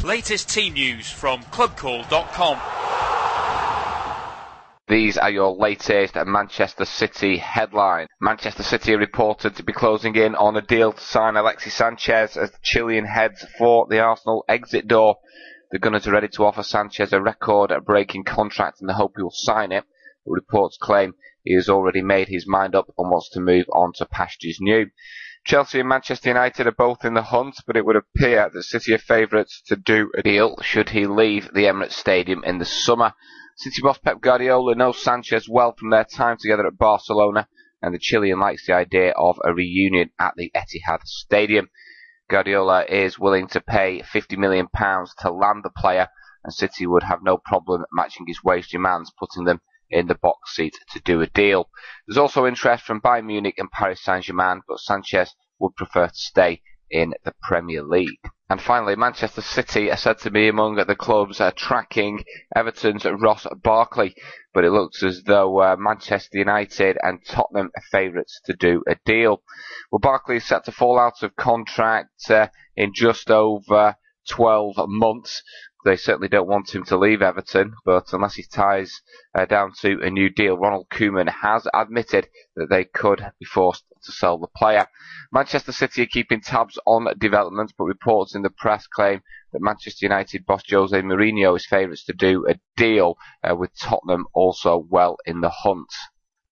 Latest team news from clubcall.com. These are your latest Manchester City headlines. Manchester City are reported to be closing in on a deal to sign Alexis Sanchez as the Chilean heads for the Arsenal exit door. The Gunners are ready to offer Sanchez a record-breaking contract in the hope he will sign it. The reports claim he has already made his mind up and wants to move on to pastures new. Chelsea and Manchester United are both in the hunt, but it would appear that City are favourites to do a deal should he leave the Emirates Stadium in the summer. City boss Pep Guardiola knows Sanchez well from their time together at Barcelona, and the Chilean likes the idea of a reunion at the Etihad Stadium. Guardiola is willing to pay £50 million to land the player, and City would have no problem matching his wage demands, putting them in the box seat to do a deal. There's also interest from Bayern Munich and Paris Saint-Germain, but Sanchez would prefer to stay in the Premier League. And finally, Manchester City are said to be among the clubs tracking Everton's Ross Barkley, but it looks as though Manchester United and Tottenham are favourites to do a deal. Well, Barkley is set to fall out of contract in just over 12 months. They certainly don't want him to leave Everton, but unless he ties down to a new deal, Ronald Koeman has admitted that they could be forced to sell the player. Manchester City are keeping tabs on developments, but reports in the press claim that Manchester United boss Jose Mourinho is favourites to do a deal, with Tottenham also well in the hunt.